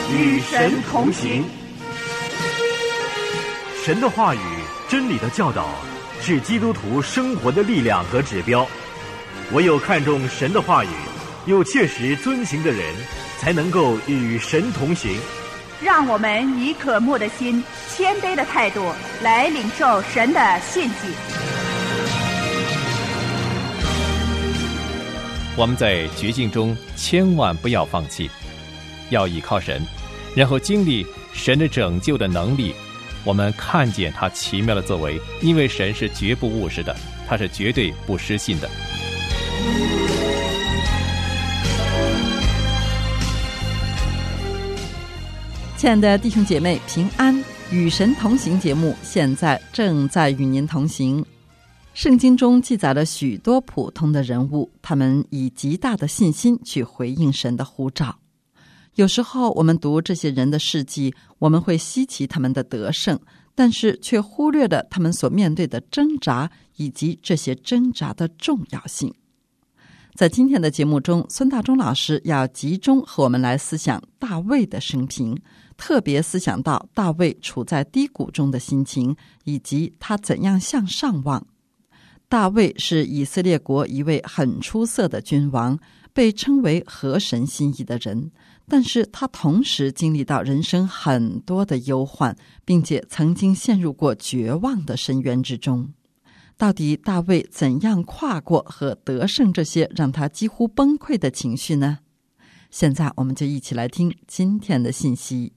与神同行。 神的话语、真理的教导是基督徒生活的力量和指标。唯有看重神的话语，又切实遵行的人，才能够与神同行。 让我们以渴慕的心、谦卑的态度来领受神的信息。 我们在绝境中千万不要放弃，要依靠神，然后经历神的拯救的能力。我们看见他奇妙的作为，因为神是绝不误事的，他是绝对不失信的。 亲爱的弟兄姐妹平安，与神同行节目现在正在与您同行。圣经中记载了许多普通的人物，他们以极大的信心去回应神的呼召。有时候我们读这些人的事迹，我们会稀奇他们的得胜，但是却忽略了他们所面对的挣扎，以及这些挣扎的重要性。在今天的节目中，孙大中老师要集中和我们来思想大卫的生平，特别思想到大卫处在低谷中的心情，以及他怎样向上望。大卫是以色列国一位很出色的君王，被称为合神心意的人，但是他同时经历到人生很多的忧患，并且曾经陷入过绝望的深渊之中。到底大卫怎样跨过和得胜这些让他几乎崩溃的情绪呢？现在我们就一起来听今天的信息。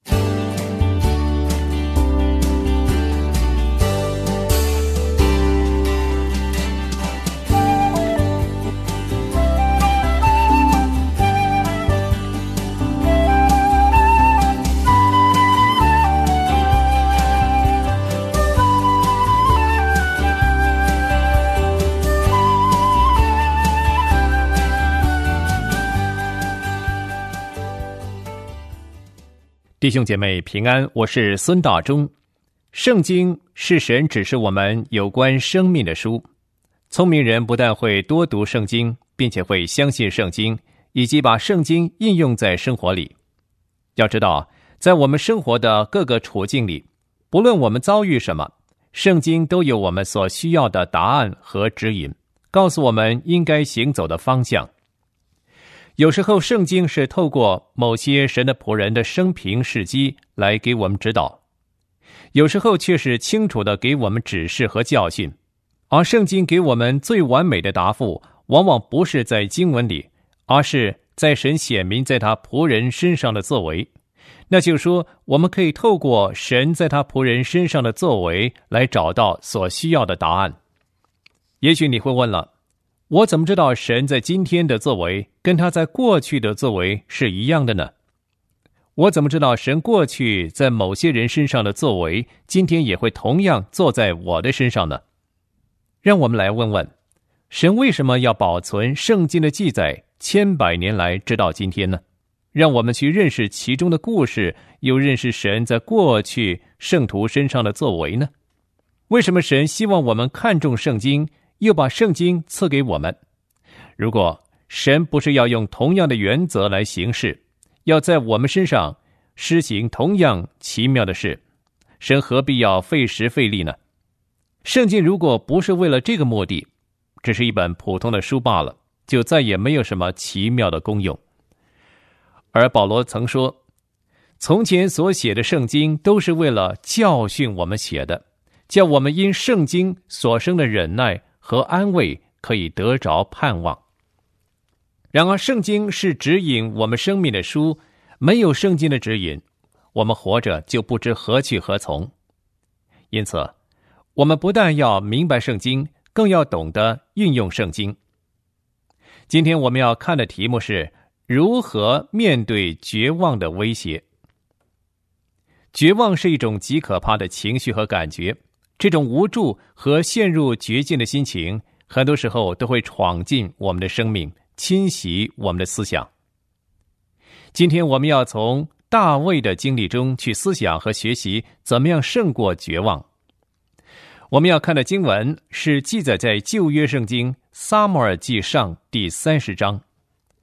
弟兄姐妹平安，我是孙大中。圣经是神指示我们有关生命的书。聪明人不但会多读圣经，并且会相信圣经，以及把圣经应用在生活里。要知道，在我们生活的各个处境里，不论我们遭遇什么，圣经都有我们所需要的答案和指引，告诉我们应该行走的方向。有时候圣经是透过某些神的仆人的生平事迹来给我们指导，有时候却是清楚地给我们指示和教训。而圣经给我们最完美的答复，往往不是在经文里，而是在神显明在他仆人身上的作为。那就是说，我们可以透过神在他仆人身上的作为来找到所需要的答案。也许你会问了，我怎么知道神在今天的作为跟他在过去的作为是一样的呢？我怎么知道神过去在某些人身上的作为，今天也会同样做在我的身上呢？让我们来问问，神为什么要保存圣经的记载千百年来直到今天呢？让我们去认识其中的故事，又认识神在过去圣徒身上的作为呢？为什么神希望我们看重圣经，又把圣经赐给我们？如果神不是要用同样的原则来行事，要在我们身上施行同样奇妙的事，神何必要费时费力呢？圣经如果不是为了这个目的，只是一本普通的书罢了，就再也没有什么奇妙的功用。而保罗曾说，从前所写的圣经都是为了教训我们写的，叫我们因圣经所生的忍耐和安慰可以得着盼望。然而圣经是指引我们生命的书，没有圣经的指引，我们活着就不知何去何从。因此我们不但要明白圣经，更要懂得运用圣经。今天我们要看的题目是如何面对绝望的威胁。绝望是一种极可怕的情绪和感觉，这种无助和陷入绝境的心情，很多时候都会闯进我们的生命，侵袭我们的思想。今天我们要从大卫的经历中去思想和学习怎么样胜过绝望。我们要看的经文是记载在旧约圣经撒母耳记上第30章。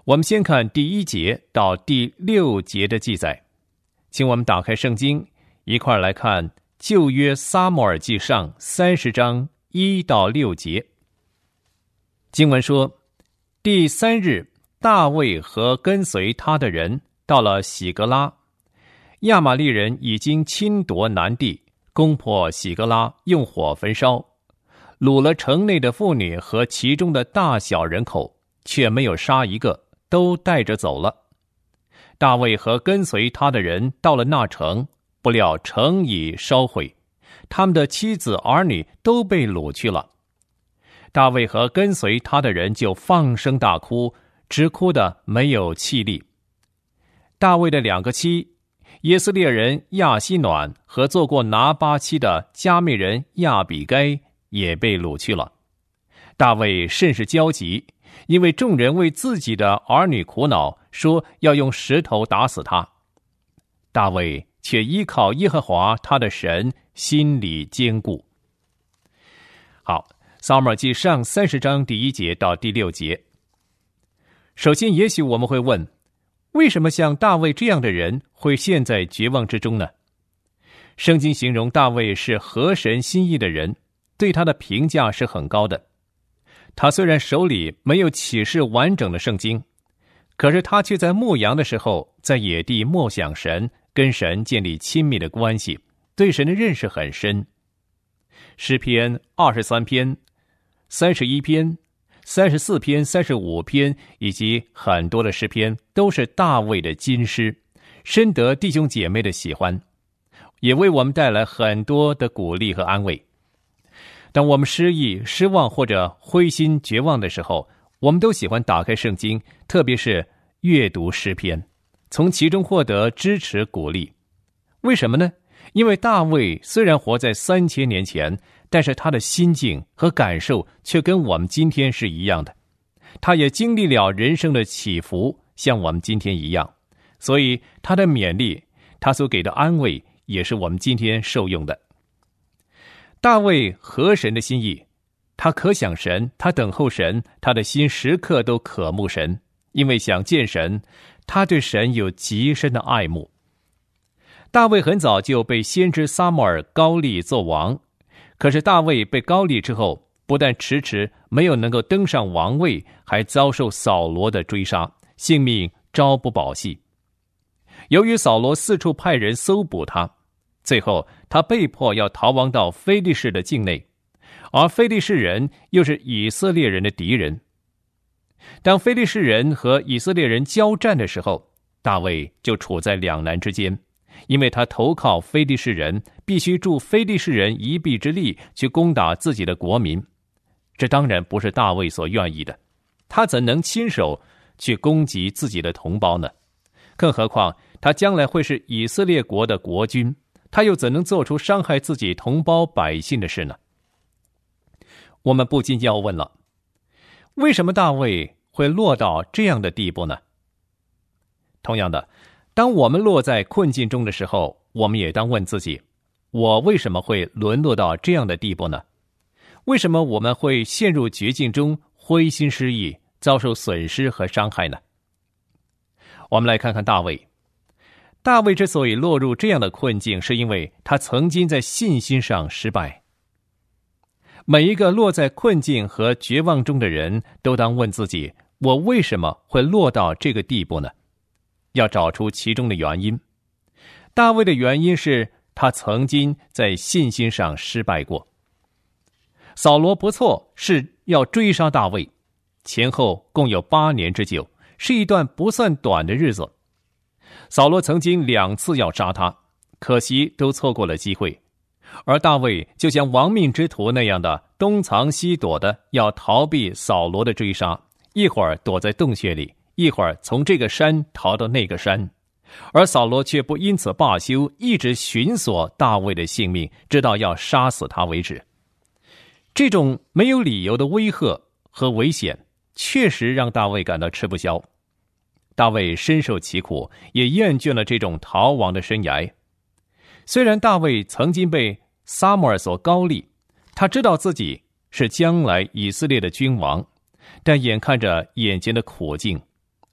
我们先看第1节到第6节的记载，请我们打开圣经，一块来看旧约撒母耳记上30章1到6节。经文说，第3日，大卫和跟随他的人到了喜格拉，亚玛利人已经侵夺南地，攻破喜格拉，用火焚烧，掳了城内的妇女和其中的大小人口，却没有杀一个，都带着走了。大卫和跟随他的人到了那城，不料城已烧毁，他们的妻子儿女都被掳去了。大卫和跟随他的人就放声大哭，直哭得没有气力。大卫的2个妻，耶斯列人亚希暖和做过拿巴妻的加密人亚比该也被掳去了。大卫甚是焦急，因为众人为自己的儿女苦恼，说要用石头打死他。大卫却依靠耶和华他的神，心里坚固。好，撒母耳记上30章第1节到第6节。首先，也许我们会问，为什么像大卫这样的人会陷在绝望之中呢？圣经形容大卫是合神心意的人，对他的评价是很高的。他虽然手里没有启示完整的圣经，可是他却在牧羊的时候，在野地默想神，跟神建立亲密的关系，对神的认识很深。诗篇23篇、31篇、34篇、35篇以及很多的诗篇都是大卫的金诗，深得弟兄姐妹的喜欢，也为我们带来很多的鼓励和安慰。当我们失意、失望或者灰心绝望的时候，我们都喜欢打开圣经，特别是阅读诗篇，从其中获得支持鼓励。为什么呢？因为大卫虽然活在3000年前，但是他的心境和感受却跟我们今天是一样的。他也经历了人生的起伏，像我们今天一样，所以他的勉励，他所给的安慰，也是我们今天受用的。大卫合神的心意，他可想神，他等候神，他的心时刻都渴慕神，因为想见神，他对神有极深的爱慕。大卫很早就被先知撒母耳膏立做王，可是大卫被膏立之后，不但迟迟没有能够登上王位，还遭受扫罗的追杀，性命朝不保夕。由于扫罗四处派人搜捕他，最后他被迫要逃亡到非利士的境内，而非利士人又是以色列人的敌人。当非利士人和以色列人交战的时候，大卫就处在两难之间，因为他投靠非利士人，必须助非利士人一臂之力去攻打自己的国民，这当然不是大卫所愿意的，他怎能亲手去攻击自己的同胞呢？更何况他将来会是以色列国的国君，他又怎能做出伤害自己同胞百姓的事呢？我们不禁要问了，为什么大卫会落到这样的地步呢？同样的，当我们落在困境中的时候，我们也当问自己，我为什么会沦落到这样的地步呢？为什么我们会陷入绝境中，灰心失意，遭受损失和伤害呢？我们来看看大卫。大卫之所以落入这样的困境，是因为他曾经在信心上失败。每一个落在困境和绝望中的人，都当问自己，我为什么会落到这个地步呢？要找出其中的原因。大卫的原因是他曾经在信心上失败过。扫罗不错，是要追杀大卫，前后共有8年之久，是一段不算短的日子。扫罗曾经2次要杀他，可惜都错过了机会。而大卫就像亡命之徒那样的东藏西躲的要逃避扫罗的追杀，一会儿躲在洞穴里，一会儿从这个山逃到那个山，而扫罗却不因此罢休，一直寻索大卫的性命，直到要杀死他为止。这种没有理由的威吓和危险，确实让大卫感到吃不消。大卫深受其苦，也厌倦了这种逃亡的生涯。虽然大卫曾经被撒母耳所膏立，他知道自己是将来以色列的君王，但眼看着眼前的苦境，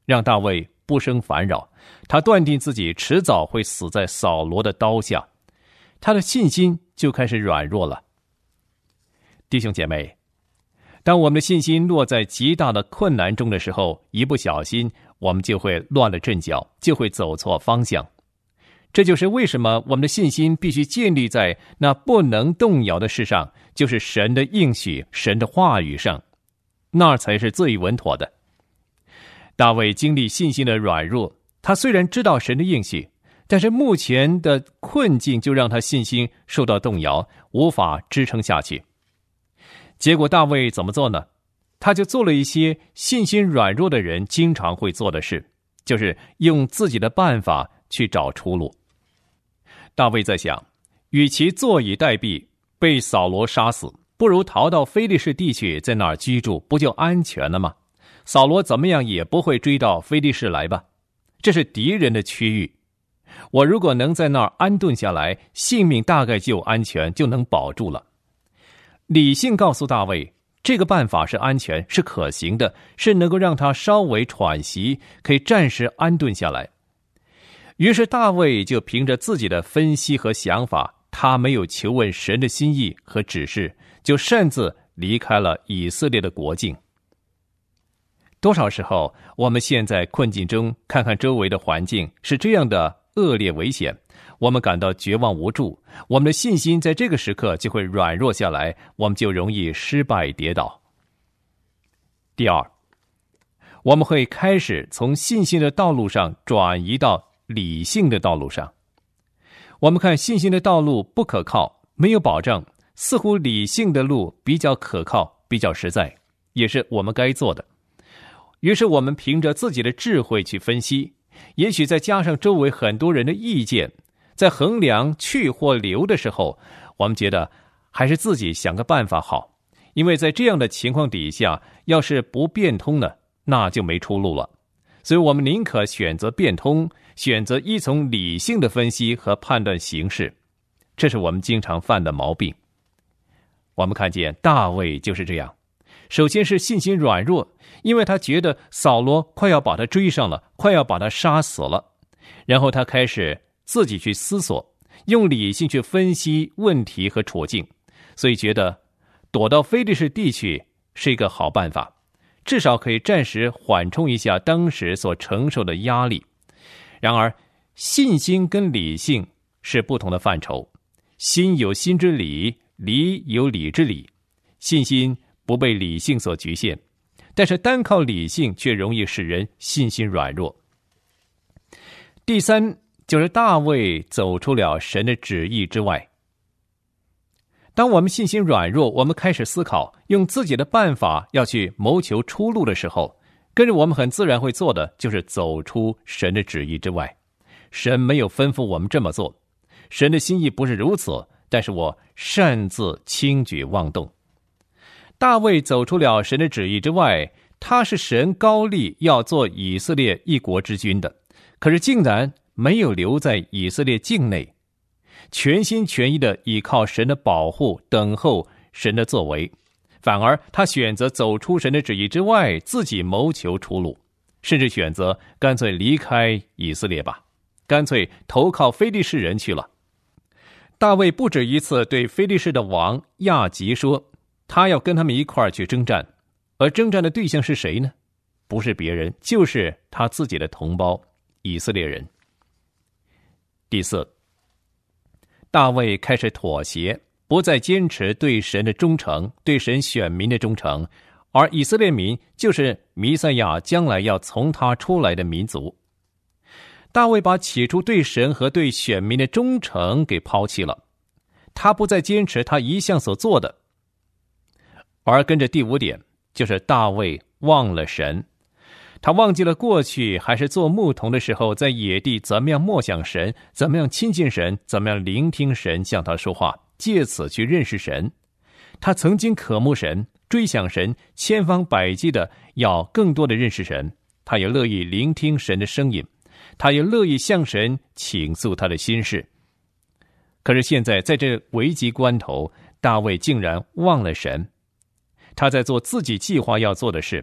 让大卫不生烦扰。他断定自己迟早会死在扫罗的刀下，他的信心就开始软弱了。弟兄姐妹，当我们的信心落在极大的困难中的时候，一不小心我们就会乱了阵脚，就会走错方向。这就是为什么我们的信心必须建立在那不能动摇的事上，就是神的应许、神的话语上，那才是最稳妥的。大卫经历信心的软弱，他虽然知道神的应许，但是目前的困境就让他信心受到动摇，无法支撑下去。结果大卫怎么做呢？他就做了一些信心软弱的人经常会做的事，就是用自己的办法去找出路。大卫在想，与其坐以待毙，被扫罗杀死，不如逃到非利士地去，在那儿居住，不就安全了吗？扫罗怎么样也不会追到非利士来吧？这是敌人的区域，我如果能在那儿安顿下来，性命大概就安全，就能保住了。理性告诉大卫，这个办法是安全，是可行的，是能够让他稍微喘息，可以暂时安顿下来。于是大卫就凭着自己的分析和想法，他没有求问神的心意和指示，就擅自离开了以色列的国境。多少时候我们陷在困境中，看看周围的环境是这样的恶劣危险，我们感到绝望无助，我们的信心在这个时刻就会软弱下来，我们就容易失败跌倒。第二，我们会开始从信心的道路上转移到理性的道路上。我们看信心的道路不可靠，没有保障，似乎理性的路比较可靠，比较实在，也是我们该做的。于是我们凭着自己的智慧去分析，也许再加上周围很多人的意见，在衡量去或留的时候，我们觉得还是自己想个办法好，因为在这样的情况底下，要是不变通呢，那就没出路了。所以我们宁可选择变通，选择依从理性的分析和判断形势，这是我们经常犯的毛病。我们看见大卫就是这样，首先是信心软弱，因为他觉得扫罗快要把他追上了，快要把他杀死了。然后他开始自己去思索，用理性去分析问题和处境，所以觉得躲到非利士地去是一个好办法，至少可以暂时缓冲一下当时所承受的压力。然而信心跟理性是不同的范畴，心有心之理，理有理之理。信心不被理性所局限，但是单靠理性却容易使人信心软弱。第三，就是大卫走出了神的旨意之外。当我们信心软弱，我们开始思考用自己的办法要去谋求出路的时候，跟着我们很自然会做的就是走出神的旨意之外。神没有吩咐我们这么做，神的心意不是如此，但是我擅自轻举妄动。大卫走出了神的旨意之外，他是神高立要做以色列一国之君的，可是竟然没有留在以色列境内，全心全意的依靠神的保护，等候神的作为，反而他选择走出神的旨意之外，自己谋求出路，甚至选择干脆离开以色列吧，干脆投靠非利士人去了。大卫不止一次对非利士的王亚吉说，他要跟他们一块儿去征战，而征战的对象是谁呢？不是别人，就是他自己的同胞以色列人。第四，大卫开始妥协，不再坚持对神的忠诚，对神选民的忠诚，而以色列民就是弥赛亚将来要从他出来的民族。大卫把起初对神和对选民的忠诚给抛弃了，他不再坚持他一向所做的。而跟着第五点，就是大卫忘了神。他忘记了过去还是做牧童的时候，在野地怎么样默想神，怎么样亲近神，怎么样聆听神向他说话，借此去认识神。他曾经渴慕神，追想神，千方百计的要更多的认识神，他也乐意聆听神的声音，他也乐意向神倾诉他的心事。可是现在在这危急关头，大卫竟然忘了神，他在做自己计划要做的事，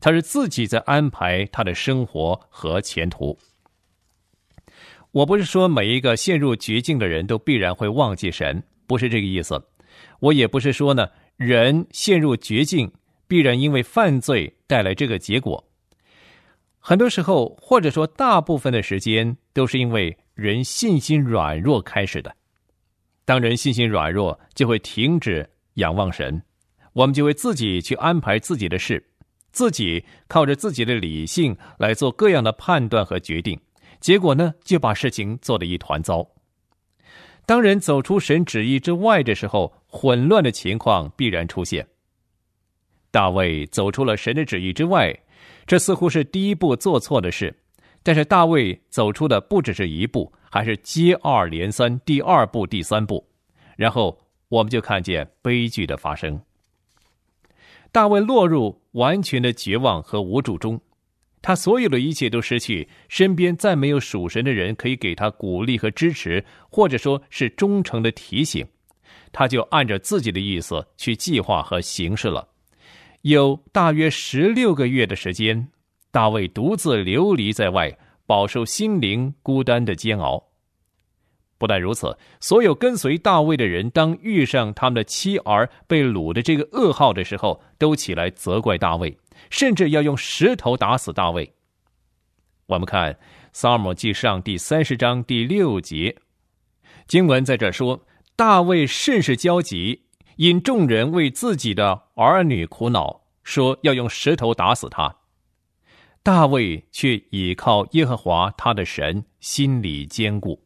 他是自己在安排他的生活和前途。我不是说每一个陷入绝境的人都必然会忘记神，不是这个意思。我也不是说呢，人陷入绝境必然因为犯罪带来这个结果。很多时候，或者说大部分的时间，都是因为人信心软弱开始的。当人信心软弱，就会停止仰望神，我们就会自己去安排自己的事，自己靠着自己的理性来做各样的判断和决定，结果呢，就把事情做得一团糟。当人走出神旨意之外的时候，混乱的情况必然出现。大卫走出了神的旨意之外，这似乎是第一步做错的事，但是大卫走出的不只是一步，还是接二连三，第二步、第三步，然后我们就看见悲剧的发生。大卫落入完全的绝望和无助中，他所有的一切都失去，身边再没有属神的人可以给他鼓励和支持，或者说是忠诚的提醒，他就按照自己的意思去计划和行事了。有大约16个月的时间，大卫独自流离在外，饱受心灵孤单的煎熬。不但如此，所有跟随大卫的人，当遇上他们的妻儿被掳的这个噩耗的时候，都起来责怪大卫，甚至要用石头打死大卫。我们看撒母耳记上第30章第6节，经文在这说，大卫甚是焦急，因众人为自己的儿女苦恼，说要用石头打死他。大卫却倚靠耶和华他的神，心里坚固。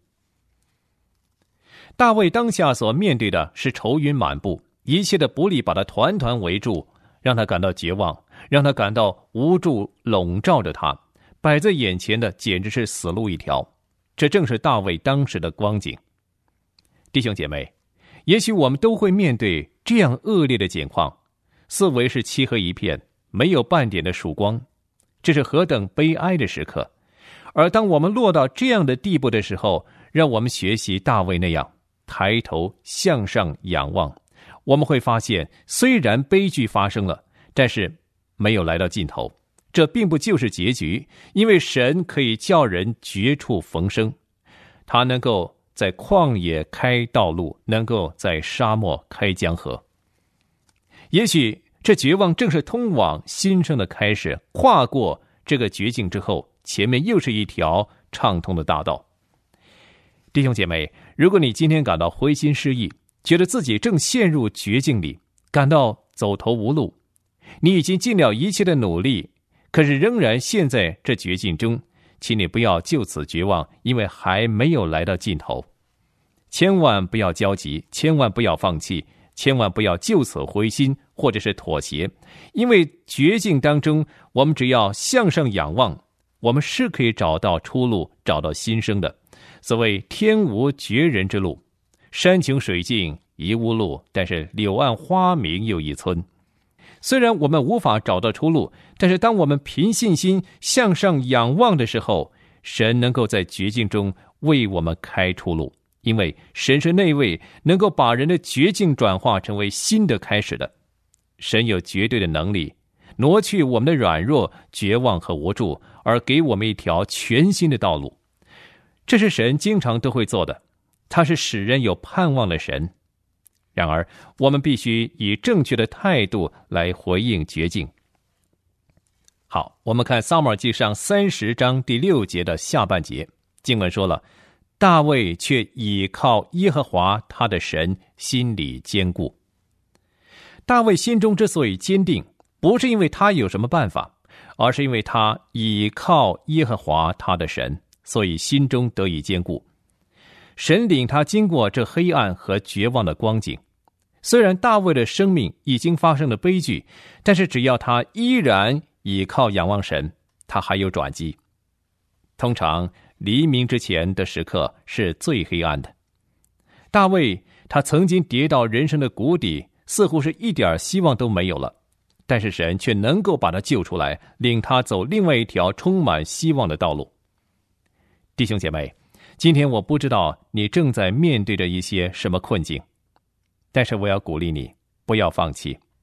大卫当下所面对的是愁云满布，一切的不利把他团团围住，让他感到绝望，让他感到无助笼罩着他，摆在眼前的简直是死路一条。这正是大卫当时的光景。弟兄姐妹，也许我们都会面对这样恶劣的境况，四围是漆黑一片，没有半点的曙光，这是何等悲哀的时刻。而当我们落到这样的地步的时候，让我们学习大卫那样抬头向上仰望，我们会发现，虽然悲剧发生了，但是没有来到尽头。这并不就是结局，因为神可以叫人绝处逢生，他能够在旷野开道路，能够在沙漠开江河。也许这绝望正是通往新生的开始，跨过这个绝境之后，前面又是一条畅通的大道。弟兄姐妹，如果你今天感到灰心失意，觉得自己正陷入绝境里，感到走投无路，你已经尽了一切的努力，可是仍然陷在这绝境中，请你不要就此绝望，因为还没有来到尽头。千万不要焦急，千万不要放弃，千万不要就此灰心或者是妥协，因为绝境当中，我们只要向上仰望，我们是可以找到出路，找到新生的。所谓天无绝人之路，山穷水尽疑无路，但是柳暗花明又一村。虽然我们无法找到出路，但是当我们凭信心向上仰望的时候，神能够在绝境中为我们开出路，因为神是那位能够把人的绝境转化成为新的开始的。神有绝对的能力挪去我们的软弱、绝望和无助，而给我们一条全新的道路。这是神经常都会做的，他是使人有盼望的神。然而我们必须以正确的态度来回应绝境。好，我们看撒母耳记上30章第6节的下半节，经文说了，大卫却倚靠耶和华他的神，心里坚固。大卫心中之所以坚定，不是因为他有什么办法，而是因为他倚靠耶和华他的神，所以心中得以坚固。神领他经过这黑暗和绝望的光景。虽然大卫的生命已经发生了悲剧，但是只要他依然倚靠仰望神，他还有转机。通常黎明之前的时刻是最黑暗的。大卫他曾经跌到人生的谷底，似乎是一点希望都没有了，但是神却能够把他救出来，领他走另外一条充满希望的道路。弟兄姐妹，今天我不知道你正在面对着一些什么困境，但是我要鼓励你，不要放弃，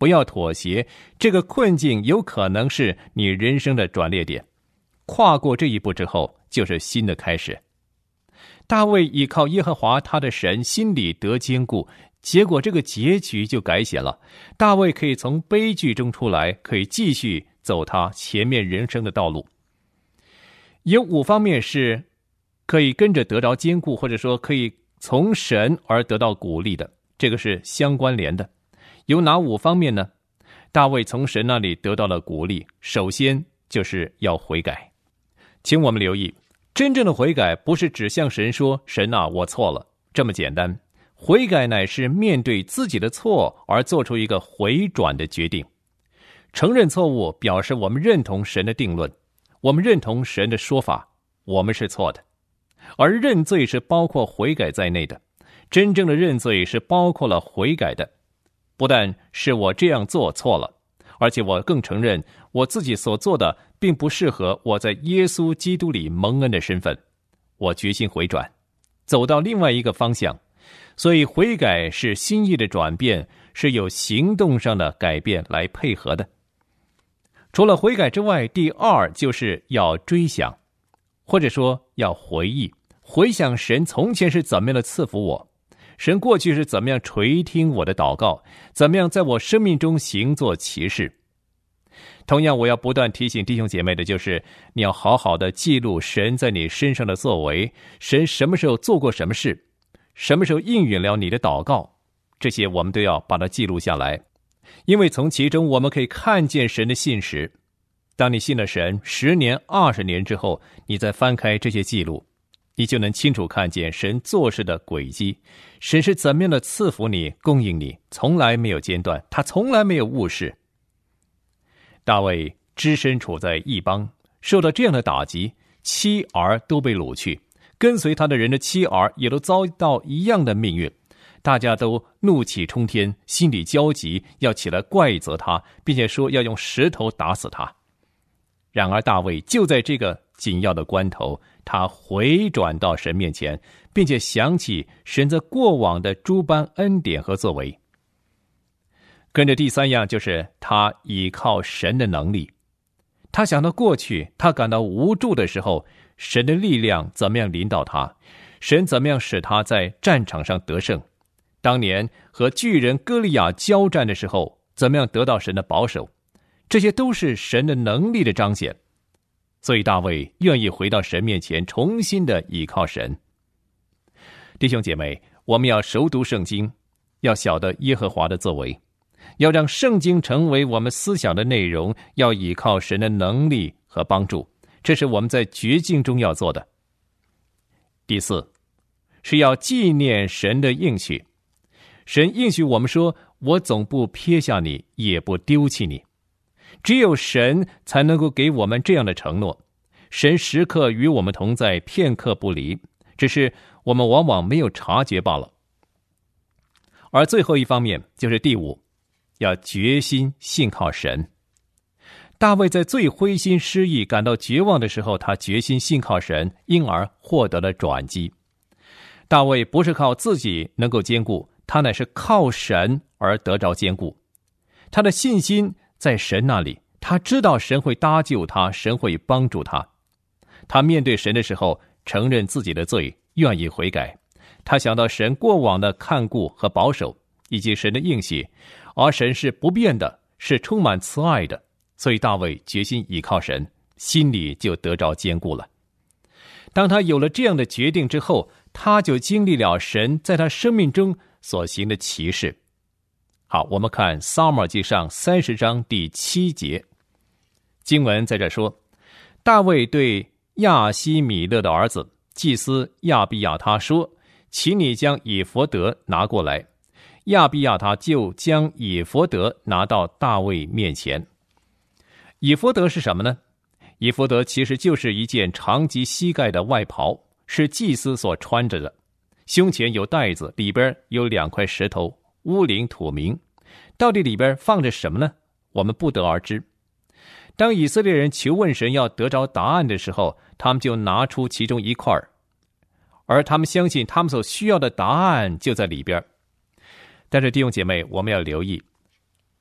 不要妥协，这个困境有可能是你人生的转捩点。跨过这一步之后，就是新的开始。大卫依靠耶和华他的神，心里得坚固，结果这个结局就改写了。大卫可以从悲剧中出来，可以继续走他前面人生的道路。有5方面是可以跟着得着坚固，或者说可以从神而得到鼓励的，这个是相关联的。有哪5方面呢？大卫从神那里得到了鼓励，首先就是要悔改。请我们留意，真正的悔改不是只向神说神啊，我错了这么简单。悔改乃是面对自己的错而做出一个回转的决定。承认错误表示我们认同神的定论，我们认同神的说法，我们是错的。而认罪是包括悔改在内的，真正的认罪是包括了悔改的。不但是我这样做错了，而且我更承认我自己所做的并不适合我在耶稣基督里蒙恩的身份，我决心回转，走到另外一个方向。所以悔改是心意的转变，是有行动上的改变来配合的。除了悔改之外，第2就是要追想，或者说要回忆，回想神从前是怎么样的赐福我，神过去是怎么样垂听我的祷告，怎么样在我生命中行作奇事。同样，我要不断提醒弟兄姐妹的就是，你要好好的记录神在你身上的作为，神什么时候做过什么事，什么时候应允了你的祷告，这些我们都要把它记录下来。因为从其中我们可以看见神的信实。当你信了神10年、20年之后，你再翻开这些记录，你就能清楚看见神做事的轨迹，神是怎么样的赐福你、供应你，从来没有间断，他从来没有误事。大卫只身处在异邦，受到这样的打击，妻儿都被掳去，跟随他的人的妻儿也都遭到一样的命运。大家都怒气冲天，心里焦急，要起来怪责他，并且说要用石头打死他。然而大卫就在这个紧要的关头，他回转到神面前，并且想起神在过往的诸般恩典和作为。跟着第3样就是他倚靠神的能力。他想到过去他感到无助的时候，神的力量怎么样领导他，神怎么样使他在战场上得胜，当年和巨人歌利亚交战的时候怎么样得到神的保守，这些都是神的能力的彰显。所以大卫愿意回到神面前，重新的倚靠神。弟兄姐妹，我们要熟读圣经，要晓得耶和华的作为，要让圣经成为我们思想的内容，要倚靠神的能力和帮助，这是我们在绝境中要做的。第4是要纪念神的应许。神应许我们说，我总不撇下你，也不丢弃你。只有神才能够给我们这样的承诺，神时刻与我们同在，片刻不离，只是我们往往没有察觉罢了。而最后一方面就是第5，要决心信靠神。大卫在最灰心失意、感到绝望的时候，他决心信靠神，因而获得了转机。大卫不是靠自己能够坚固，他乃是靠神而得着坚固。他的信心在神那里，他知道神会搭救他，神会帮助他。他面对神的时候，承认自己的罪，愿意悔改。他想到神过往的看顾和保守，以及神的应许，而神是不变的，是充满慈爱的，所以大卫决心倚靠神，心里就得着坚固了。当他有了这样的决定之后，他就经历了神在他生命中所行的奇事。好，我们看撒母耳记上30章第7节，经文在这说，大卫对亚希米勒的儿子祭司亚比亚他说，请你将以弗得拿过来。亚比亚他就将以弗得拿到大卫面前。以弗得是什么呢？以弗得其实就是一件长及膝盖的外袍，是祭司所穿着的，胸前有带子，里边有2块石头，乌灵土明。到底里边放着什么呢？我们不得而知。当以色列人求问神要得着答案的时候，他们就拿出其中一块，而他们相信他们所需要的答案就在里边。但是弟兄姐妹，我们要留意，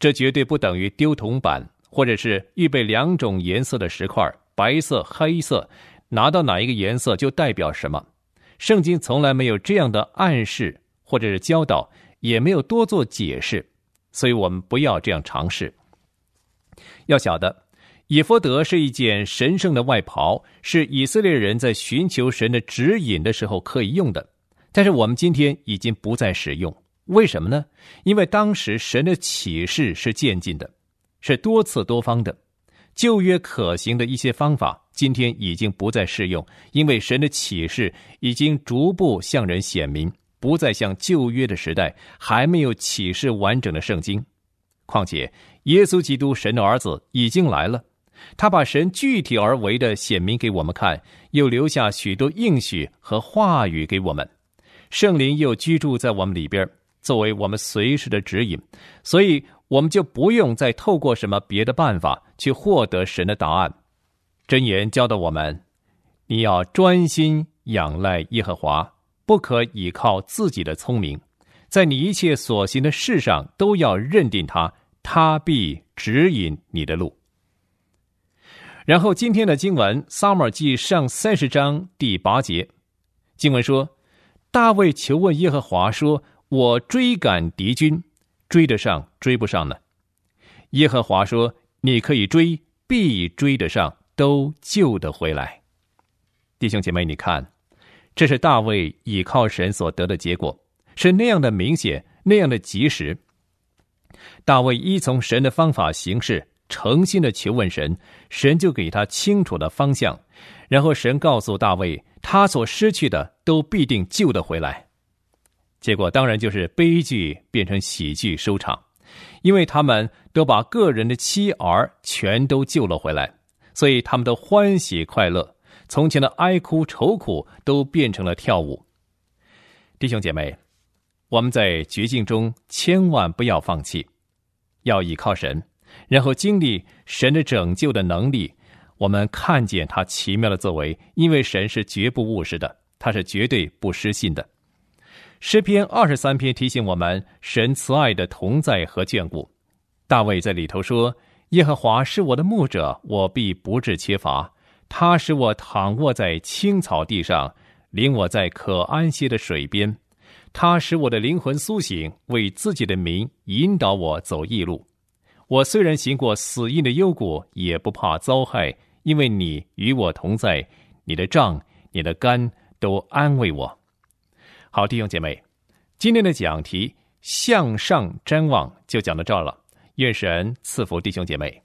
这绝对不等于丢铜板，或者是预备2种颜色的石块，白色、黑色，拿到哪一个颜色就代表什么。圣经从来没有这样的暗示或者是教导，也没有多做解释，所以我们不要这样尝试。要晓得，以弗得是一件神圣的外袍，是以色列人在寻求神的指引的时候可以用的，但是我们今天已经不再使用。为什么呢？因为当时神的启示是渐进的，是多次多方的，旧约可行的一些方法今天已经不再适用，因为神的启示已经逐步向人显明，不再像旧约的时代还没有启示完整的圣经。况且耶稣基督神的儿子已经来了，他把神具体而为的显明给我们看，又留下许多应许和话语给我们，圣灵又居住在我们里边，作为我们随时的指引，所以我们就不用再透过什么别的办法去获得神的答案。箴言教导我们，你要专心仰赖耶和华，不可倚靠自己的聪明，在你一切所行的事上都要认定他，他必指引你的路。然后今天的经文，撒母耳记上30章第8节，经文说，大卫求问耶和华说，我追赶敌军，追得上追不上呢？耶和华说，你可以追，必追得上，都救得回来。弟兄姐妹，你看，这是大卫倚靠神所得的结果，是那样的明显，那样的及时。大卫依从神的方法行事，诚心的求问神，神就给他清楚的方向，然后神告诉大卫，他所失去的都必定救得回来。结果当然就是悲剧变成喜剧收场，因为他们都把个人的妻儿全都救了回来，所以他们都欢喜快乐，从前的哀哭愁苦都变成了跳舞。弟兄姐妹，我们在绝境中千万不要放弃，要依靠神，然后经历神的拯救的能力，我们看见他奇妙的作为，因为神是绝不误事的，他是绝对不失信的。诗篇23篇提醒我们神慈爱的同在和眷顾。大卫在里头说，耶和华是我的牧者，我必不致缺乏，他使我躺卧在青草地上，领我在可安歇的水边，他使我的灵魂苏醒，为自己的名引导我走义路。我虽然行过死荫的幽谷，也不怕遭害，因为你与我同在，你的杖你的竿都安慰我。好，弟兄姐妹，今天的讲题向上瞻望就讲到这儿了，愿神赐福弟兄姐妹。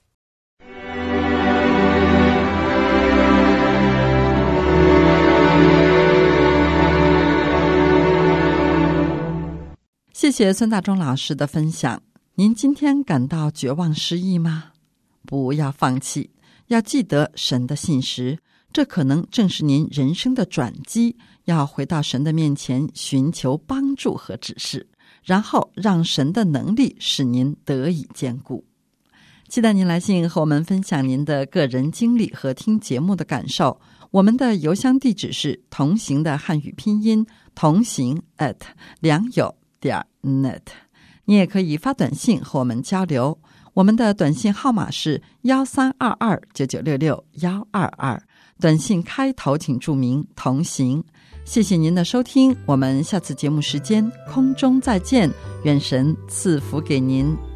谢谢孙大中老师的分享。您今天感到绝望失意吗？不要放弃，要记得神的信实，这可能正是您人生的转机，要回到神的面前寻求帮助和指示，然后让神的能力使您得以坚固。期待您来信和我们分享您的个人经历和听节目的感受。我们的邮箱地址是同行的汉语拼音同行@良友.net，你也可以发短信和我们交流，我们的短信号码是132299662122，短信开头请注明同行。谢谢您的收听，我们下次节目时间空中再见，愿神赐福给您。